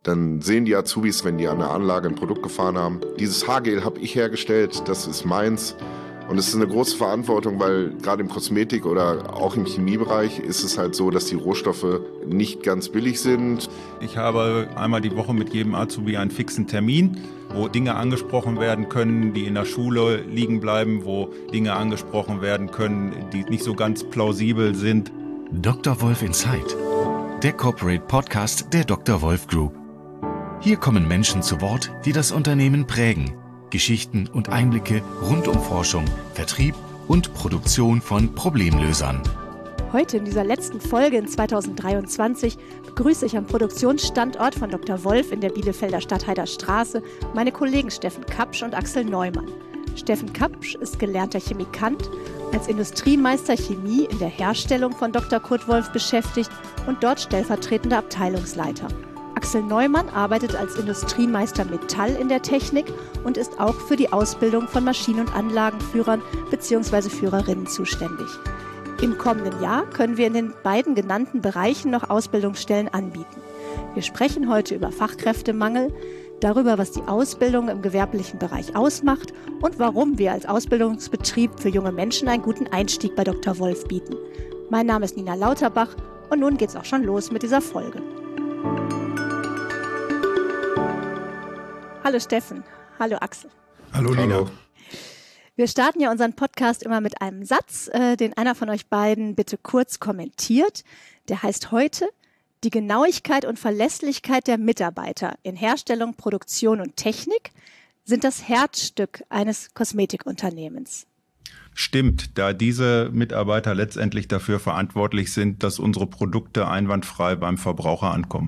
Dann sehen die Azubis, wenn die an der Anlage ein Produkt gefahren haben, dieses Haargel habe ich hergestellt, das ist meins. Und es ist eine große Verantwortung, weil gerade im Kosmetik- oder auch im Chemiebereich ist es halt so, dass die Rohstoffe nicht ganz billig sind. Ich habe einmal die Woche mit jedem Azubi einen fixen Termin, wo Dinge angesprochen werden können, die in der Schule liegen bleiben, wo Dinge angesprochen werden können, die nicht so ganz plausibel sind. Dr. Wolf Insight, der Corporate Podcast der Dr. Wolf Group. Hier kommen Menschen zu Wort, die das Unternehmen prägen. Geschichten und Einblicke rund um Forschung, Vertrieb und Produktion von Problemlösern. Heute in dieser letzten Folge in 2023 begrüße ich am Produktionsstandort von Dr. Wolf in der Bielefelder Stadtheider Straße meine Kollegen Steffen Kapsch und Axel Neumann. Steffen Kapsch ist gelernter Chemikant, als Industriemeister Chemie in der Herstellung von Dr. Kurt Wolf beschäftigt und dort stellvertretender Abteilungsleiter. Axel Neumann arbeitet als Industriemeister Metall in der Technik und ist auch für die Ausbildung von Maschinen- und Anlagenführern bzw. Führerinnen zuständig. Im kommenden Jahr können wir in den beiden genannten Bereichen noch Ausbildungsstellen anbieten. Wir sprechen heute über Fachkräftemangel, darüber, was die Ausbildung im gewerblichen Bereich ausmacht und warum wir als Ausbildungsbetrieb für junge Menschen einen guten Einstieg bei Dr. Wolf bieten. Mein Name ist Nina Lauterbach und nun geht's auch schon los mit dieser Folge. Hallo Steffen, hallo Axel. Hallo Nina. Wir starten ja unseren Podcast immer mit einem Satz, den einer von euch beiden bitte kurz kommentiert. Der heißt heute: Die Genauigkeit und Verlässlichkeit der Mitarbeiter in Herstellung, Produktion und Technik sind das Herzstück eines Kosmetikunternehmens. Stimmt, da diese Mitarbeiter letztendlich dafür verantwortlich sind, dass unsere Produkte einwandfrei beim Verbraucher ankommen.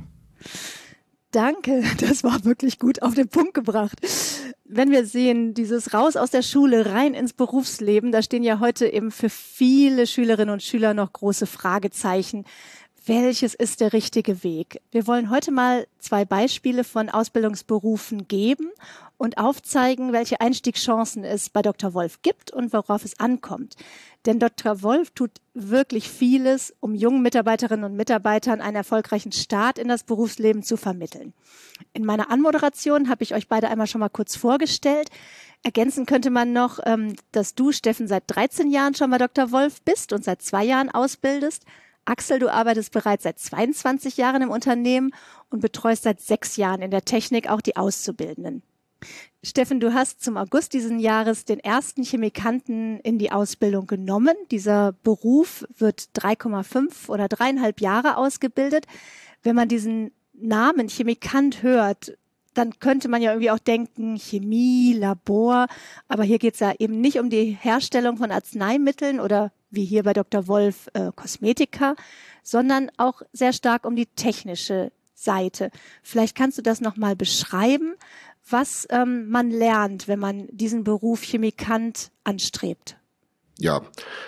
Danke, das war wirklich gut auf den Punkt gebracht. Wenn wir sehen, dieses Raus aus der Schule, rein ins Berufsleben, da stehen ja heute eben für viele Schülerinnen und Schüler noch große Fragezeichen. Welches ist der richtige Weg? Wir wollen heute mal 2 Beispiele von Ausbildungsberufen geben und aufzeigen, welche Einstiegschancen es bei Dr. Wolf gibt und worauf es ankommt. Denn Dr. Wolf tut wirklich vieles, um jungen Mitarbeiterinnen und Mitarbeitern einen erfolgreichen Start in das Berufsleben zu vermitteln. In meiner Anmoderation habe ich euch beide einmal schon mal kurz vorgestellt. Ergänzen könnte man noch, dass du, Steffen, seit 13 Jahren schon bei Dr. Wolf bist und seit 2 Jahren ausbildest. Axel, du arbeitest bereits seit 22 Jahren im Unternehmen und betreust seit 6 Jahren in der Technik auch die Auszubildenden. Steffen, du hast zum August diesen Jahres den ersten Chemikanten in die Ausbildung genommen. Dieser Beruf wird 3,5 oder 3,5 Jahre ausgebildet. Wenn man diesen Namen Chemikant hört, dann könnte man ja irgendwie auch denken, Chemie, Labor. Aber hier geht es ja eben nicht um die Herstellung von Arzneimitteln oder wie hier bei Dr. Wolf Kosmetika, sondern auch sehr stark um die technische Seite. Vielleicht kannst du das nochmal beschreiben, was man lernt, wenn man diesen Beruf Chemikant anstrebt. Ja,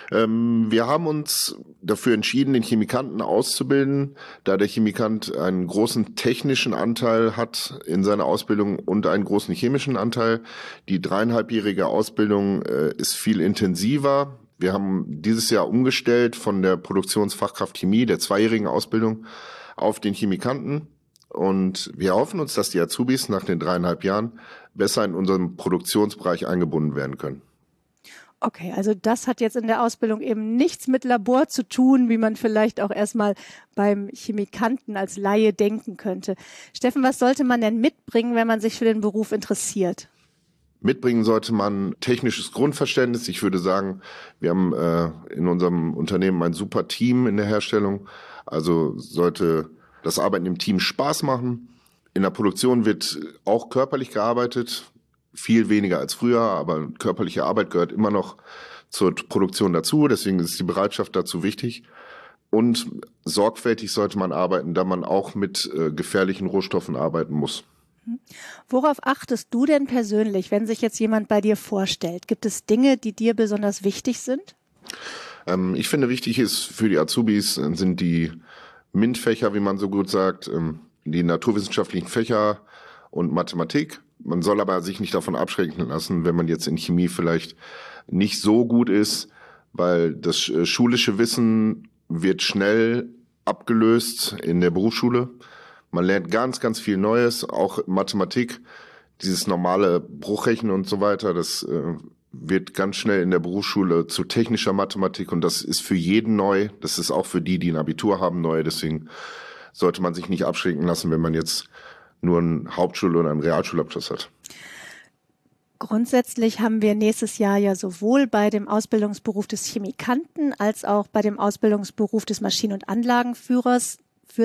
wir haben uns dafür entschieden, den Chemikanten auszubilden, da der Chemikant einen großen technischen Anteil hat in seiner Ausbildung und einen großen chemischen Anteil. Die 3,5-jährige Ausbildung ist viel intensiver. Wir haben dieses Jahr umgestellt von der Produktionsfachkraft Chemie, der 2-jährigen Ausbildung, auf den Chemikanten. Und wir hoffen uns, dass die Azubis nach den 3,5 Jahren besser in unserem Produktionsbereich eingebunden werden können. Okay, also das hat jetzt in der Ausbildung eben nichts mit Labor zu tun, wie man vielleicht auch erstmal beim Chemikanten als Laie denken könnte. Steffen, was sollte man denn mitbringen, wenn man sich für den Beruf interessiert? Mitbringen sollte man technisches Grundverständnis. Ich würde sagen, wir haben in unserem Unternehmen ein super Team in der Herstellung. Also sollte das Arbeiten im Team Spaß machen. In der Produktion wird auch körperlich gearbeitet. Viel weniger als früher, aber körperliche Arbeit gehört immer noch zur Produktion dazu. Deswegen ist die Bereitschaft dazu wichtig. Und sorgfältig sollte man arbeiten, da man auch mit gefährlichen Rohstoffen arbeiten muss. Worauf achtest du denn persönlich, wenn sich jetzt jemand bei dir vorstellt? Gibt es Dinge, die dir besonders wichtig sind? Ich finde, wichtig ist für die Azubis sind die MINT-Fächer, wie man so gut sagt, die naturwissenschaftlichen Fächer und Mathematik. Man soll aber sich nicht davon abschrecken lassen, wenn man jetzt in Chemie vielleicht nicht so gut ist, weil das schulische Wissen wird schnell abgelöst in der Berufsschule. Man lernt ganz, ganz viel Neues, auch Mathematik, dieses normale Bruchrechnen und so weiter, das wird ganz schnell in der Berufsschule zu technischer Mathematik und das ist für jeden neu. Das ist auch für die ein Abitur haben, neu. Deswegen sollte man sich nicht abschrecken lassen, wenn man jetzt nur einen Hauptschul- oder einen Realschulabschluss hat. Grundsätzlich haben wir nächstes Jahr ja sowohl bei dem Ausbildungsberuf des Chemikanten als auch bei dem Ausbildungsberuf des Maschinen- und Anlagenführers für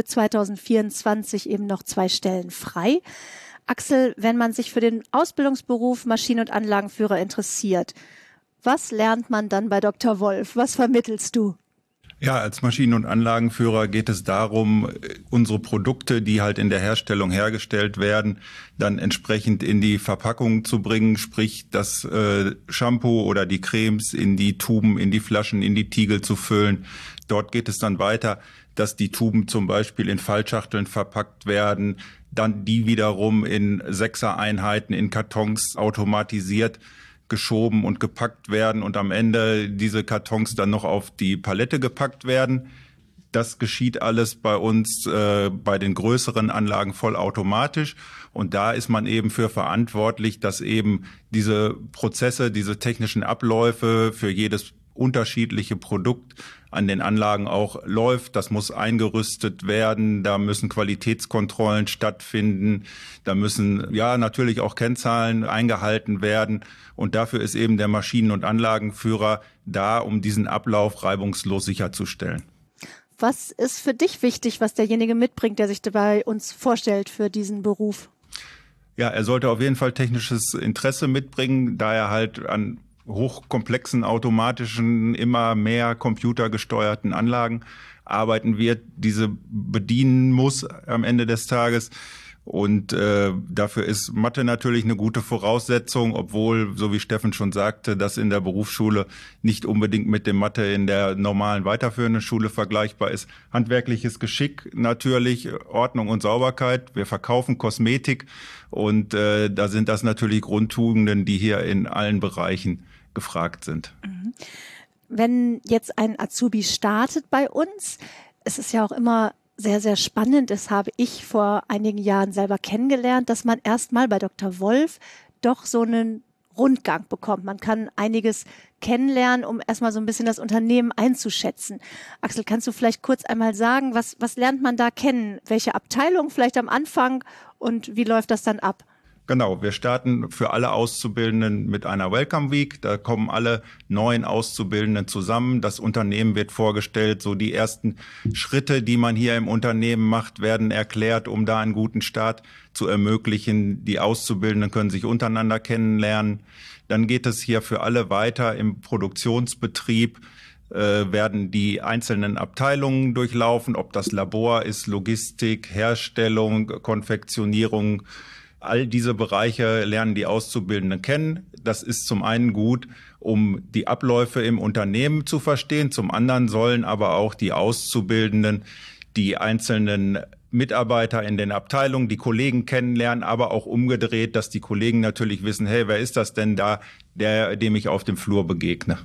2024 eben noch 2 Stellen frei. Axel, wenn man sich für den Ausbildungsberuf Maschinen- und Anlagenführer interessiert, was lernt man dann bei Dr. Wolf? Was vermittelst du? Ja, als Maschinen- und Anlagenführer geht es darum, unsere Produkte, die halt in der Herstellung hergestellt werden, dann entsprechend in die Verpackung zu bringen, sprich das Shampoo oder die Cremes in die Tuben, in die Flaschen, in die Tiegel zu füllen. Dort geht es dann weiter, dass die Tuben zum Beispiel in Fallschachteln verpackt werden, dann die wiederum in 6er-Einheiten in Kartons automatisiert geschoben und gepackt werden und am Ende diese Kartons dann noch auf die Palette gepackt werden. Das geschieht alles bei uns bei den größeren Anlagen vollautomatisch und da ist man eben für verantwortlich, dass eben diese Prozesse, diese technischen Abläufe für jedes unterschiedliche Produkt an den Anlagen auch läuft. Das muss eingerüstet werden, da müssen Qualitätskontrollen stattfinden, da müssen ja natürlich auch Kennzahlen eingehalten werden und dafür ist eben der Maschinen- und Anlagenführer da, um diesen Ablauf reibungslos sicherzustellen. Was ist für dich wichtig, was derjenige mitbringt, der sich bei uns vorstellt für diesen Beruf? Ja, er sollte auf jeden Fall technisches Interesse mitbringen, da er halt an hochkomplexen, automatischen, immer mehr computergesteuerten Anlagen arbeiten wird, diese bedienen muss am Ende des Tages. Und dafür ist Mathe natürlich eine gute Voraussetzung, obwohl, so wie Steffen schon sagte, das in der Berufsschule nicht unbedingt mit dem Mathe in der normalen weiterführenden Schule vergleichbar ist. Handwerkliches Geschick natürlich, Ordnung und Sauberkeit. Wir verkaufen Kosmetik und da sind das natürlich Grundtugenden, die hier in allen Bereichen gefragt sind. Wenn jetzt ein Azubi startet bei uns, es ist ja auch immer sehr, sehr spannend. Das habe ich vor einigen Jahren selber kennengelernt, dass man erstmal bei Dr. Wolf doch so einen Rundgang bekommt. Man kann einiges kennenlernen, um erstmal so ein bisschen das Unternehmen einzuschätzen. Axel, kannst du vielleicht kurz einmal sagen, was lernt man da kennen? Welche Abteilung vielleicht am Anfang und wie läuft das dann ab? Genau, wir starten für alle Auszubildenden mit einer Welcome Week. Da kommen alle neuen Auszubildenden zusammen. Das Unternehmen wird vorgestellt. So die ersten Schritte, die man hier im Unternehmen macht, werden erklärt, um da einen guten Start zu ermöglichen. Die Auszubildenden können sich untereinander kennenlernen. Dann geht es hier für alle weiter im Produktionsbetrieb. Werden die einzelnen Abteilungen durchlaufen, ob das Labor ist, Logistik, Herstellung, Konfektionierung. All diese Bereiche lernen die Auszubildenden kennen. Das ist zum einen gut, um die Abläufe im Unternehmen zu verstehen. Zum anderen sollen aber auch die Auszubildenden die einzelnen Mitarbeiter in den Abteilungen, die Kollegen kennenlernen, aber auch umgedreht, dass die Kollegen natürlich wissen, hey, wer ist das denn da, dem ich auf dem Flur begegne?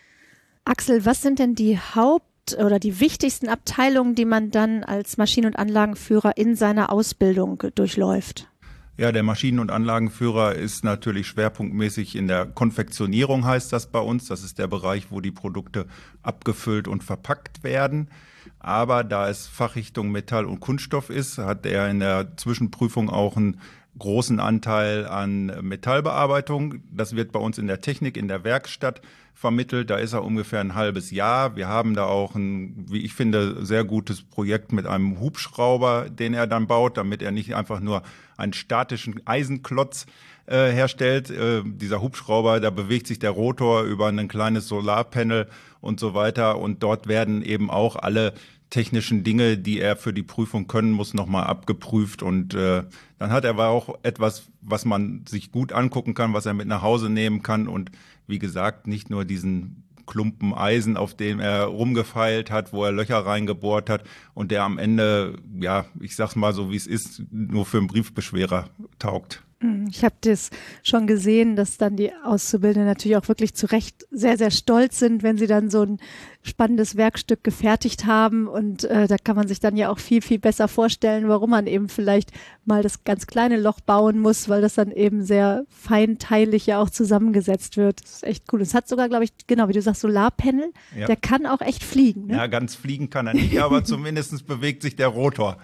Axel, was sind denn die oder die wichtigsten Abteilungen, die man dann als Maschinen- und Anlagenführer in seiner Ausbildung durchläuft? Ja, der Maschinen- und Anlagenführer ist natürlich schwerpunktmäßig in der Konfektionierung, heißt das bei uns. Das ist der Bereich, wo die Produkte abgefüllt und verpackt werden. Aber da es Fachrichtung Metall und Kunststoff ist, hat er in der Zwischenprüfung auch einen großen Anteil an Metallbearbeitung. Das wird bei uns in der Technik, in der Werkstatt vermittelt. Da ist er ungefähr ein halbes Jahr. Wir haben da auch ein, wie ich finde, sehr gutes Projekt mit einem Hubschrauber, den er dann baut, damit er nicht einfach nur einen statischen Eisenklotz herstellt. Dieser Hubschrauber, da bewegt sich der Rotor über ein kleines Solarpanel und so weiter. Und dort werden eben auch alle technischen Dinge, die er für die Prüfung können muss, nochmal abgeprüft. Und dann hat er aber auch etwas, was man sich gut angucken kann, was er mit nach Hause nehmen kann. Und wie gesagt, nicht nur diesen Klumpen Eisen, auf dem er rumgefeilt hat, wo er Löcher reingebohrt hat und der am Ende, ja, ich sag's mal so, wie es ist, nur für einen Briefbeschwerer taugt. Ich habe das schon gesehen, dass dann die Auszubildenden natürlich auch wirklich zu Recht sehr, sehr stolz sind, wenn sie dann so ein spannendes Werkstück gefertigt haben. Und da kann man sich dann ja auch viel, viel besser vorstellen, warum man eben vielleicht mal das ganz kleine Loch bauen muss, weil das dann eben sehr feinteilig ja auch zusammengesetzt wird. Das ist echt cool. Es hat sogar, glaube ich, genau wie du sagst, Solarpanel. Ja. Der kann auch echt fliegen. Ne? Ja, ganz fliegen kann er nicht, aber zumindest bewegt sich der Rotor.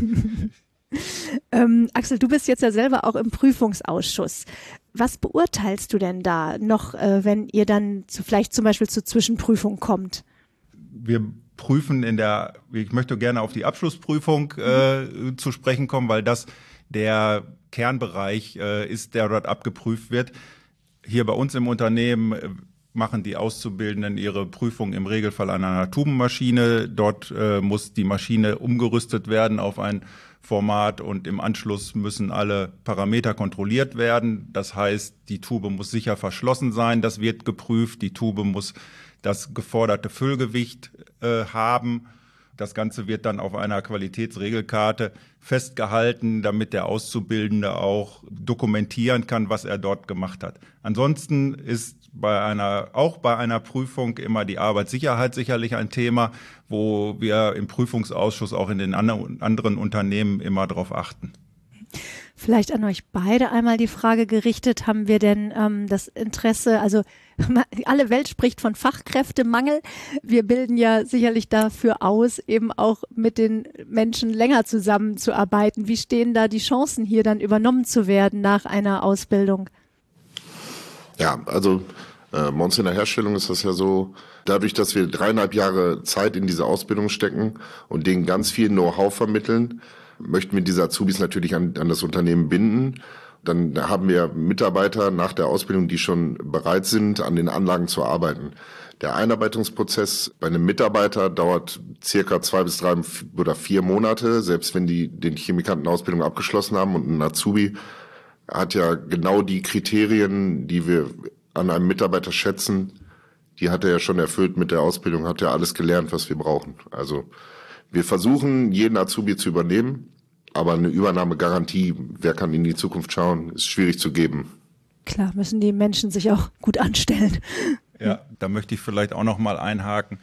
Axel, du bist jetzt ja selber auch im Prüfungsausschuss. Was beurteilst du denn da noch, wenn ihr dann vielleicht zum Beispiel zur Zwischenprüfung kommt? Wir prüfen ich möchte gerne auf die Abschlussprüfung zu sprechen kommen, weil das der Kernbereich ist, der dort abgeprüft wird. Hier bei uns im Unternehmen machen die Auszubildenden ihre Prüfung im Regelfall an einer Tubenmaschine. Dort muss die Maschine umgerüstet werden auf ein Format und im Anschluss müssen alle Parameter kontrolliert werden. Das heißt, die Tube muss sicher verschlossen sein, das wird geprüft. Die Tube muss das geforderte Füllgewicht haben. Das Ganze wird dann auf einer Qualitätsregelkarte festgehalten, damit der Auszubildende auch dokumentieren kann, was er dort gemacht hat. Ansonsten ist auch bei einer Prüfung immer die Arbeitssicherheit sicherlich ein Thema, wo wir im Prüfungsausschuss auch in den anderen Unternehmen immer darauf achten. Vielleicht an euch beide einmal die Frage gerichtet, haben wir denn das Interesse, also alle Welt spricht von Fachkräftemangel. Wir bilden ja sicherlich dafür aus, eben auch mit den Menschen länger zusammenzuarbeiten. Wie stehen da die Chancen, hier dann übernommen zu werden nach einer Ausbildung? Ja, also bei uns in der Herstellung ist das ja so, dadurch, dass wir 3,5 Jahre Zeit in diese Ausbildung stecken und denen ganz viel Know-how vermitteln, möchten wir diese Azubis natürlich an das Unternehmen binden. Dann haben wir Mitarbeiter nach der Ausbildung, die schon bereit sind, an den Anlagen zu arbeiten. Der Einarbeitungsprozess bei einem Mitarbeiter dauert circa 2 bis 3 oder 4 Monate, selbst wenn die den Chemikantenausbildung abgeschlossen haben. Und ein Azubi hat ja genau die Kriterien, die wir an einem Mitarbeiter schätzen, die hat er ja schon erfüllt mit der Ausbildung, hat er alles gelernt, was wir brauchen. Also wir versuchen, jeden Azubi zu übernehmen, aber eine Übernahmegarantie, wer kann in die Zukunft schauen, ist schwierig zu geben. Klar, müssen die Menschen sich auch gut anstellen. Ja, da möchte ich vielleicht auch noch mal einhaken.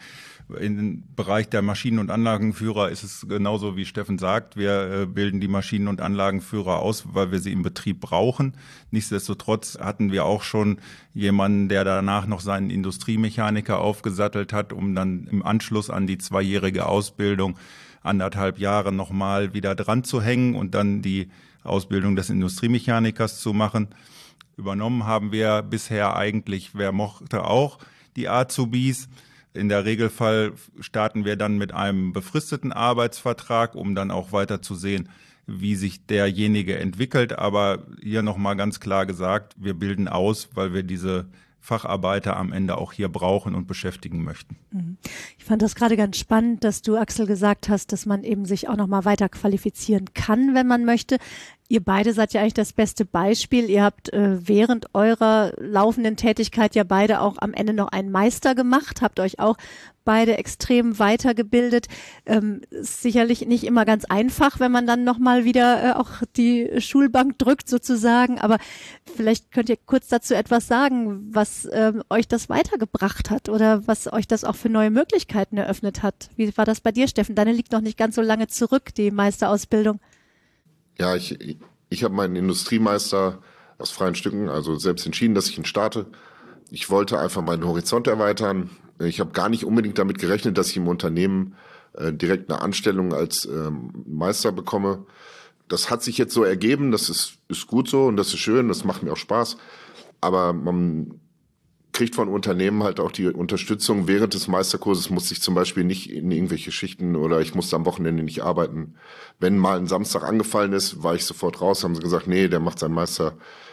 Im Bereich der Maschinen- und Anlagenführer ist es genauso, wie Steffen sagt. Wir bilden die Maschinen- und Anlagenführer aus, weil wir sie im Betrieb brauchen. Nichtsdestotrotz hatten wir auch schon jemanden, der danach noch seinen Industriemechaniker aufgesattelt hat, um dann im Anschluss an die 2-jährige Ausbildung 1,5 Jahre nochmal wieder dran zu hängen und dann die Ausbildung des Industriemechanikers zu machen. Übernommen haben wir bisher eigentlich, wer mochte auch, die Azubis. In der Regelfall starten wir dann mit einem befristeten Arbeitsvertrag, um dann auch weiter zu sehen, wie sich derjenige entwickelt. Aber hier nochmal ganz klar gesagt, wir bilden aus, weil wir diese Facharbeiter am Ende auch hier brauchen und beschäftigen möchten. Ich fand das gerade ganz spannend, dass du, Axel, gesagt hast, dass man eben sich auch noch mal weiter qualifizieren kann, wenn man möchte. Ihr beide seid ja eigentlich das beste Beispiel. Ihr habt während eurer laufenden Tätigkeit ja beide auch am Ende noch einen Meister gemacht, habt euch auch beide extrem weitergebildet. Ist sicherlich nicht immer ganz einfach, wenn man dann nochmal wieder auch die Schulbank drückt sozusagen. Aber vielleicht könnt ihr kurz dazu etwas sagen, was euch das weitergebracht hat oder was euch das auch für neue Möglichkeiten eröffnet hat. Wie war das bei dir, Steffen? Deine liegt noch nicht ganz so lange zurück, die Meisterausbildung. Ja, ich habe meinen Industriemeister aus freien Stücken, also selbst entschieden, dass ich ihn starte. Ich wollte einfach meinen Horizont erweitern. Ich habe gar nicht unbedingt damit gerechnet, dass ich im Unternehmen direkt eine Anstellung als Meister bekomme. Das hat sich jetzt so ergeben, das ist gut so und das ist schön, das macht mir auch Spaß. Aber man kriegt von Unternehmen halt auch die Unterstützung. Während des Meisterkurses musste ich zum Beispiel nicht in irgendwelche Schichten oder ich musste am Wochenende nicht arbeiten. Wenn mal ein Samstag angefallen ist, war ich sofort raus, haben sie gesagt, nee, der macht seinen Meister,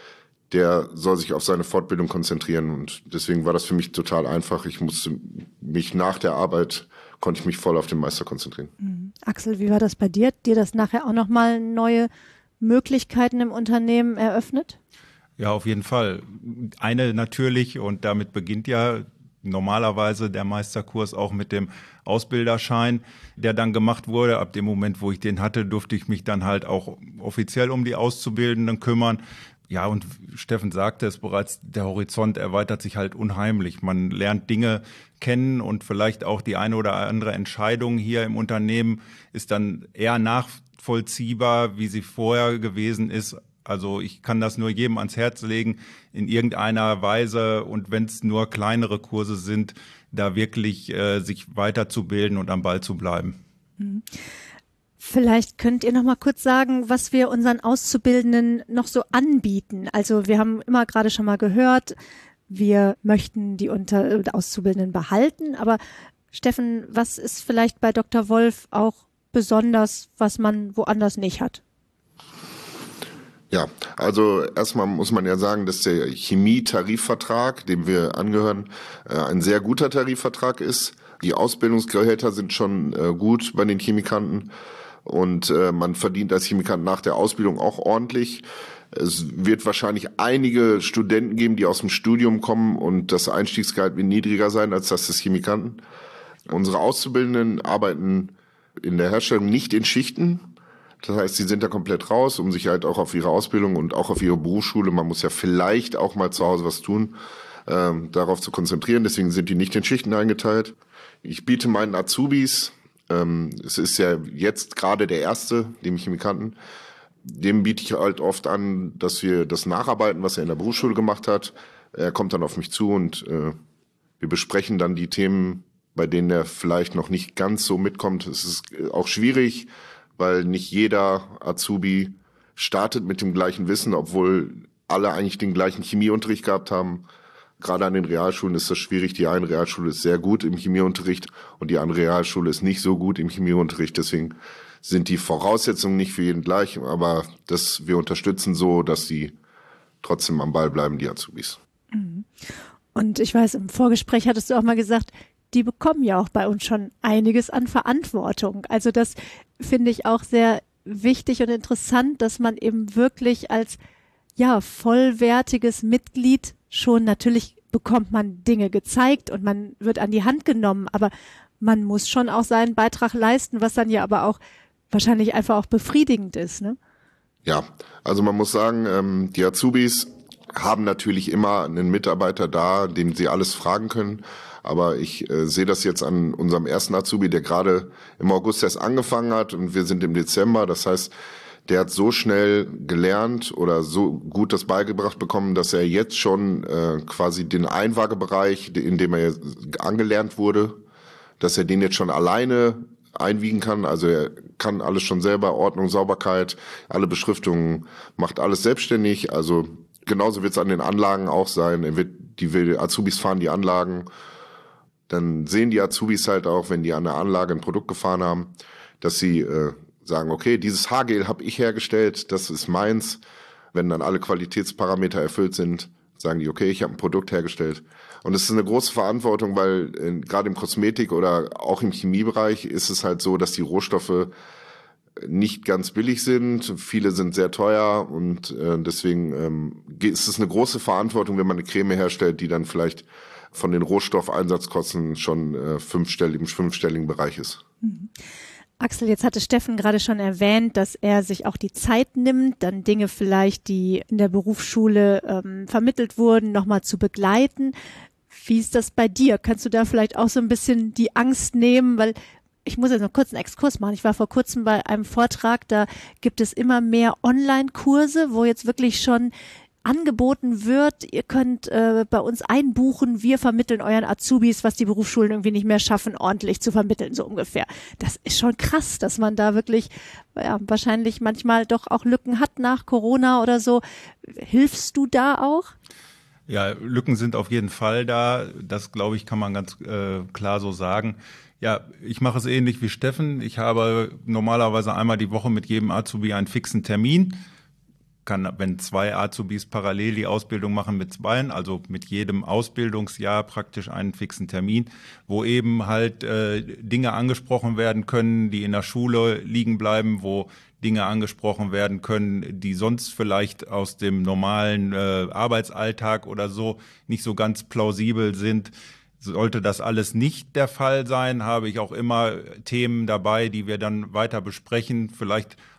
der soll sich auf seine Fortbildung konzentrieren und deswegen war das für mich total einfach. Ich musste mich nach der Arbeit, konnte ich mich voll auf den Meister konzentrieren. Axel, wie war das bei dir? Dir das nachher auch nochmal neue Möglichkeiten im Unternehmen eröffnet? Ja, auf jeden Fall. Eine natürlich, und damit beginnt ja normalerweise der Meisterkurs auch mit dem Ausbilderschein, der dann gemacht wurde. Ab dem Moment, wo ich den hatte, durfte ich mich dann halt auch offiziell um die Auszubildenden kümmern. Ja, und Steffen sagte es bereits, der Horizont erweitert sich halt unheimlich. Man lernt Dinge kennen und vielleicht auch die eine oder andere Entscheidung hier im Unternehmen ist dann eher nachvollziehbar, wie sie vorher gewesen ist. Also ich kann das nur jedem ans Herz legen, in irgendeiner Weise, und wenn es nur kleinere Kurse sind, da wirklich sich weiterzubilden und am Ball zu bleiben. Vielleicht könnt ihr noch mal kurz sagen, was wir unseren Auszubildenden noch so anbieten. Also wir haben immer gerade schon mal gehört, wir möchten die Auszubildenden behalten. Aber Steffen, was ist vielleicht bei Dr. Wolf auch besonders, was man woanders nicht hat? Ja, also erstmal muss man ja sagen, dass der Chemie-Tarifvertrag, dem wir angehören, ein sehr guter Tarifvertrag ist. Die Ausbildungsgehälter sind schon gut bei den Chemikanten. Und man verdient als Chemikant nach der Ausbildung auch ordentlich. Es wird wahrscheinlich einige Studenten geben, die aus dem Studium kommen und das Einstiegsgehalt wird niedriger sein als das des Chemikanten. Unsere Auszubildenden arbeiten in der Herstellung nicht in Schichten. Das heißt, sie sind da komplett raus, um sich halt auch auf ihre Ausbildung und auch auf ihre Berufsschule, man muss ja vielleicht auch mal zu Hause was tun, darauf zu konzentrieren. Deswegen sind die nicht in Schichten eingeteilt. Ich biete meinen Azubis, es ist ja jetzt gerade der erste, dem Chemikanten, dem biete ich halt oft an, dass wir das nacharbeiten, was er in der Berufsschule gemacht hat. Er kommt dann auf mich zu und wir besprechen dann die Themen, bei denen er vielleicht noch nicht ganz so mitkommt. Es ist auch schwierig, weil nicht jeder Azubi startet mit dem gleichen Wissen, obwohl alle eigentlich den gleichen Chemieunterricht gehabt haben. Gerade an den Realschulen ist das schwierig. Die eine Realschule ist sehr gut im Chemieunterricht und die andere Realschule ist nicht so gut im Chemieunterricht. Deswegen sind die Voraussetzungen nicht für jeden gleich, aber wir unterstützen so, dass die trotzdem am Ball bleiben, die Azubis. Und ich weiß, im Vorgespräch hattest du auch mal gesagt, die bekommen ja auch bei uns schon einiges an Verantwortung. Also das finde ich auch sehr wichtig und interessant, dass man eben wirklich als vollwertiges Mitglied schon, natürlich bekommt man Dinge gezeigt und man wird an die Hand genommen, aber man muss schon auch seinen Beitrag leisten, was dann ja aber auch wahrscheinlich einfach auch befriedigend ist, ne? Ja, also man muss sagen, die Azubis haben natürlich immer einen Mitarbeiter da, dem sie alles fragen können. Aber ich sehe das jetzt an unserem ersten Azubi, der gerade im August erst angefangen hat und wir sind im Dezember. Das heißt, der hat so schnell gelernt oder so gut das beigebracht bekommen, dass er jetzt schon quasi den Einwaagebereich, in dem er angelernt wurde, dass er den jetzt schon alleine einwiegen kann. Also er kann alles schon selber, Ordnung, Sauberkeit, alle Beschriftungen, macht alles selbstständig. Also genauso wird es an den Anlagen auch sein. Die Azubis fahren die Anlagen. Dann sehen die Azubis halt auch, wenn die an der Anlage ein Produkt gefahren haben, dass sie sagen, okay, dieses Haargel habe ich hergestellt, das ist meins. Wenn dann alle Qualitätsparameter erfüllt sind, sagen die, okay, ich habe ein Produkt hergestellt. Und es ist eine große Verantwortung, weil gerade im Kosmetik oder auch im Chemiebereich ist es halt so, dass die Rohstoffe nicht ganz billig sind. Viele sind sehr teuer und deswegen ist es eine große Verantwortung, wenn man eine Creme herstellt, die dann vielleicht von den Rohstoffeinsatzkosten schon im fünfstelligen Bereich ist. Mhm. Axel, jetzt hatte Steffen gerade schon erwähnt, dass er sich auch die Zeit nimmt, dann Dinge vielleicht, die in der Berufsschule vermittelt wurden, nochmal zu begleiten. Wie ist das bei dir? Kannst du da vielleicht auch so ein bisschen die Angst nehmen? Weil ich muss jetzt noch kurz einen Exkurs machen. Ich war vor kurzem bei einem Vortrag, da gibt es immer mehr Online-Kurse, wo jetzt wirklich schon angeboten wird, ihr könnt bei uns einbuchen, wir vermitteln euren Azubis, was die Berufsschulen irgendwie nicht mehr schaffen, ordentlich zu vermitteln, so ungefähr. Das ist schon krass, dass man da wirklich wahrscheinlich manchmal doch auch Lücken hat nach Corona oder so. Hilfst du da auch? Ja, Lücken sind auf jeden Fall da. Das, glaube ich, kann man ganz klar so sagen. Ja, ich mache es ähnlich wie Steffen. Ich habe normalerweise einmal die Woche mit jedem Azubi einen fixen Termin. Kann, wenn 2 Azubis parallel die Ausbildung machen mit 2, also mit jedem Ausbildungsjahr praktisch einen fixen Termin, wo eben halt Dinge angesprochen werden können, die in der Schule liegen bleiben, wo Dinge angesprochen werden können, die sonst vielleicht aus dem normalen Arbeitsalltag oder so nicht so ganz plausibel sind. Sollte das alles nicht der Fall sein, habe ich auch immer Themen dabei, die wir dann weiter besprechen, vielleicht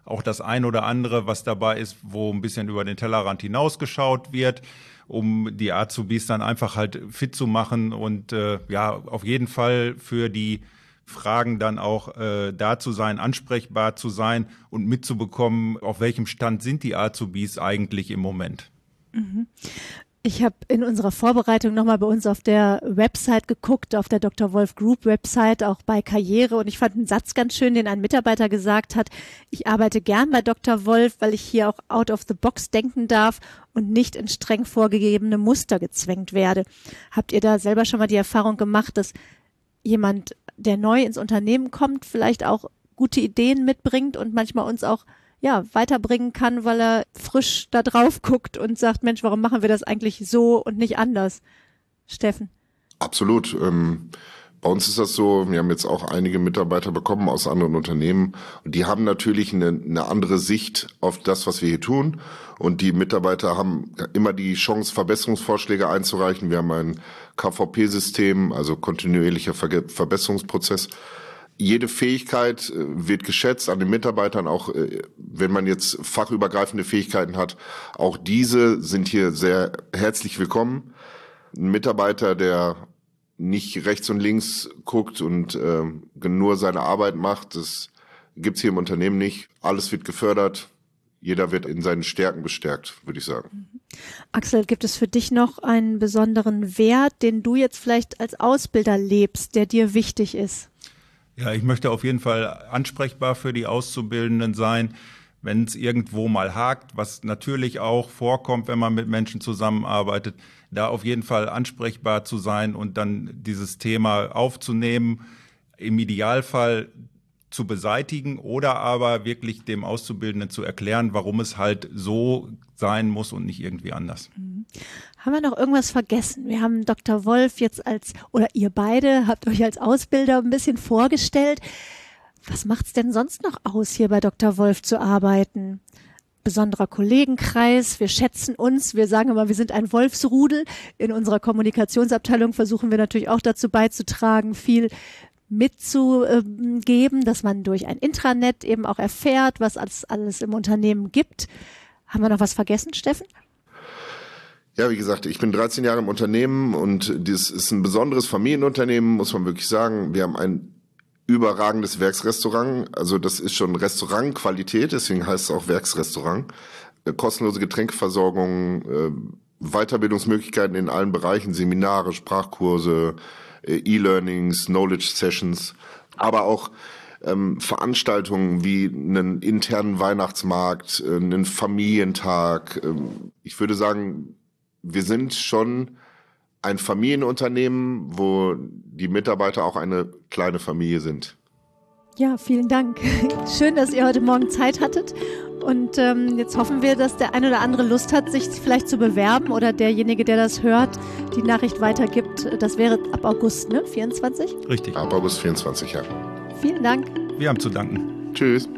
auch das ein oder andere, was dabei ist, wo ein bisschen über den Tellerrand hinausgeschaut wird, um die Azubis dann einfach halt fit zu machen und auf jeden Fall für die Fragen dann auch da zu sein, ansprechbar zu sein und mitzubekommen, auf welchem Stand sind die Azubis eigentlich im Moment. Mhm. Ich habe in unserer Vorbereitung nochmal bei uns auf der Website geguckt, auf der Dr. Wolf Group Website, auch bei Karriere. Und ich fand einen Satz ganz schön, den ein Mitarbeiter gesagt hat: Ich arbeite gern bei Dr. Wolf, weil ich hier auch out of the box denken darf und nicht in streng vorgegebene Muster gezwängt werde. Habt ihr da selber schon mal die Erfahrung gemacht, dass jemand, der neu ins Unternehmen kommt, vielleicht auch gute Ideen mitbringt und manchmal uns auch weiterbringen kann, weil er frisch da drauf guckt und sagt, Mensch, warum machen wir das eigentlich so und nicht anders? Steffen? Absolut. Bei uns ist das so, wir haben jetzt auch einige Mitarbeiter bekommen aus anderen Unternehmen und die haben natürlich eine andere Sicht auf das, was wir hier tun, und die Mitarbeiter haben immer die Chance, Verbesserungsvorschläge einzureichen. Wir haben ein KVP-System, also kontinuierlicher Verbesserungsprozess. Jede Fähigkeit wird geschätzt an den Mitarbeitern, auch wenn man jetzt fachübergreifende Fähigkeiten hat. Auch diese sind hier sehr herzlich willkommen. Ein Mitarbeiter, der nicht rechts und links guckt und nur seine Arbeit macht, das gibt's hier im Unternehmen nicht. Alles wird gefördert. Jeder wird in seinen Stärken bestärkt, würde ich sagen. Axel, gibt es für dich noch einen besonderen Wert, den du jetzt vielleicht als Ausbilder lebst, der dir wichtig ist? Ja, ich möchte auf jeden Fall ansprechbar für die Auszubildenden sein, wenn es irgendwo mal hakt, was natürlich auch vorkommt, wenn man mit Menschen zusammenarbeitet, da auf jeden Fall ansprechbar zu sein und dann dieses Thema aufzunehmen, im Idealfall zu beseitigen oder aber wirklich dem Auszubildenden zu erklären, warum es halt so sein muss und nicht irgendwie anders. Haben wir noch irgendwas vergessen? Wir haben Dr. Wolf jetzt oder ihr beide habt euch als Ausbilder ein bisschen vorgestellt. Was macht's denn sonst noch aus, hier bei Dr. Wolf zu arbeiten? Besonderer Kollegenkreis, wir schätzen uns, wir sagen immer, wir sind ein Wolfsrudel. In unserer Kommunikationsabteilung versuchen wir natürlich auch dazu beizutragen, viel mitzugeben, dass man durch ein Intranet eben auch erfährt, was alles im Unternehmen gibt. Haben wir noch was vergessen, Steffen? Ja, wie gesagt, ich bin 13 Jahre im Unternehmen und das ist ein besonderes Familienunternehmen, muss man wirklich sagen. Wir haben ein überragendes Werksrestaurant, also das ist schon Restaurantqualität, deswegen heißt es auch Werksrestaurant. Kostenlose Getränkeversorgung, Weiterbildungsmöglichkeiten in allen Bereichen, Seminare, Sprachkurse, E-Learnings, Knowledge Sessions, aber auch Veranstaltungen wie einen internen Weihnachtsmarkt, einen Familientag. Ich würde sagen, wir sind schon ein Familienunternehmen, wo die Mitarbeiter auch eine kleine Familie sind. Ja, vielen Dank. Schön, dass ihr heute Morgen Zeit hattet. Und jetzt hoffen wir, dass der eine oder andere Lust hat, sich vielleicht zu bewerben oder derjenige, der das hört, die Nachricht weitergibt. Das wäre ab August, ne? 24? Richtig. Ab August 24, ja. Vielen Dank. Wir haben zu danken. Tschüss.